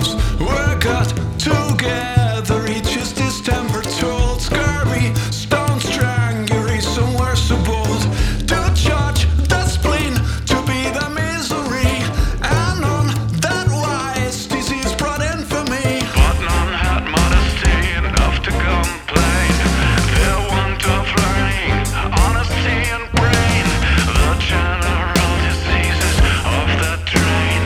wolves were got together. Each is distempered, told scurvy, stone strangury, somewhere so bold to judge the spleen to be the misery, and on that wise disease brought infamy. But none had modesty enough to complain. Their want of learning, honesty and brain, the general diseases of that train.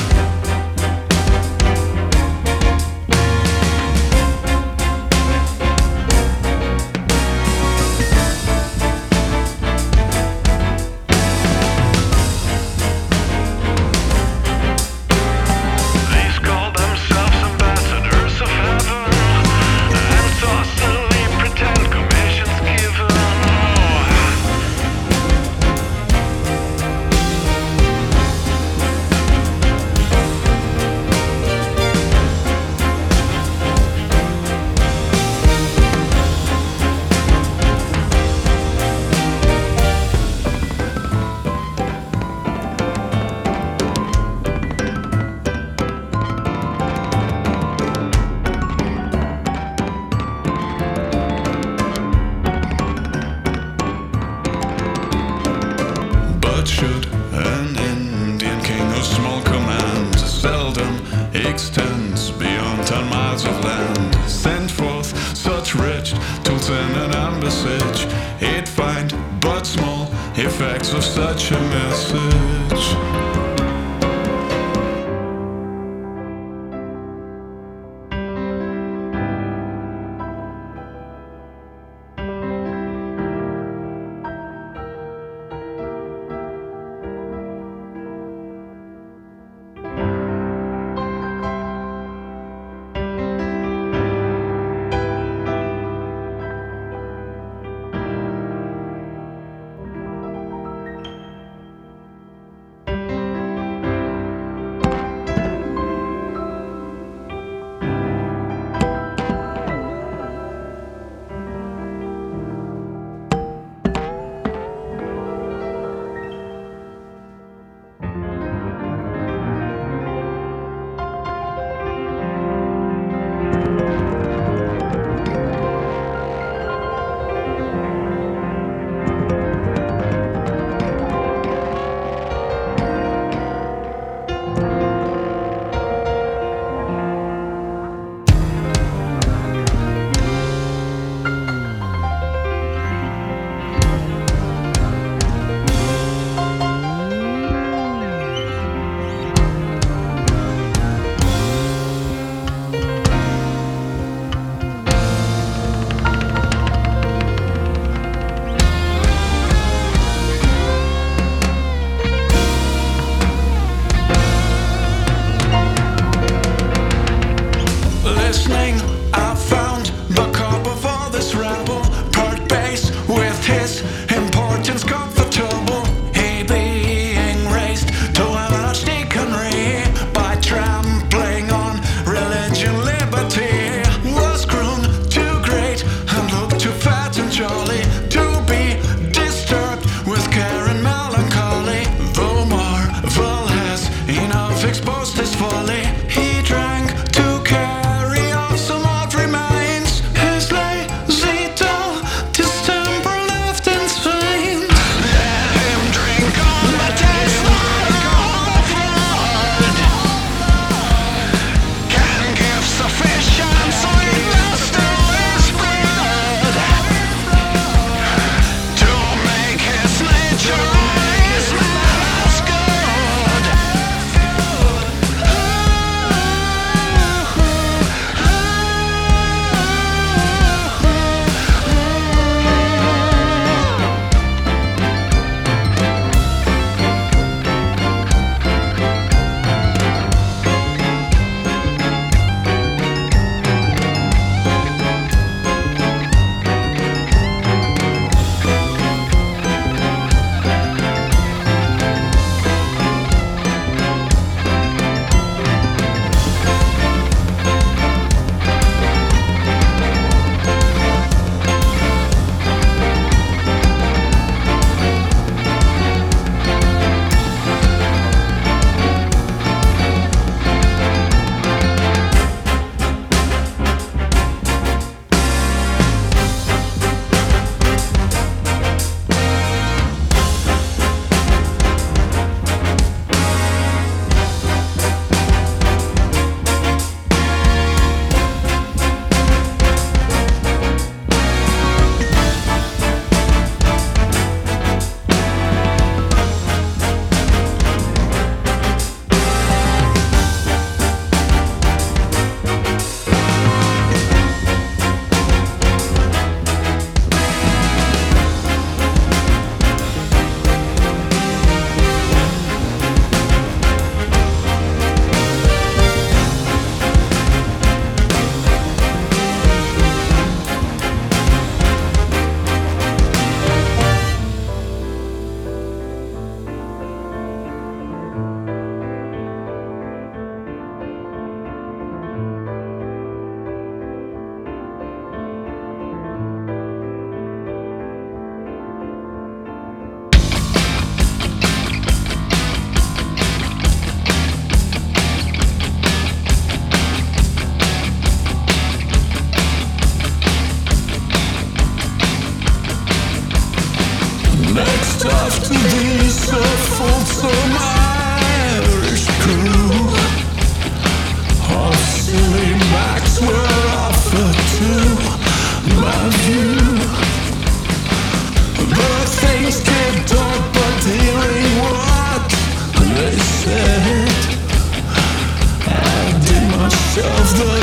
These call themselves ambassadors of heaven, and saucily pretend commissions given. But should an Indian king of small command seldom extends beyond 10 miles of land, send forth such rich tools in an ambassage, he'd find but small effects of such a message. Listening, I found the cup of all this rabble, part bass with his importance comfortable. He being raised to an archdeaconry by trampling on religion, liberty, was grown too great and looked too fat and jolly to be disturbed with care and melancholy. Though Marvel has enough exposed his folly, he drank to carry off some odd remains. His lazy dull distemper left in Spain. Let him drink on the taste of blood. Can give sufficient sweetness to his blood, to make his nature his manners good. of the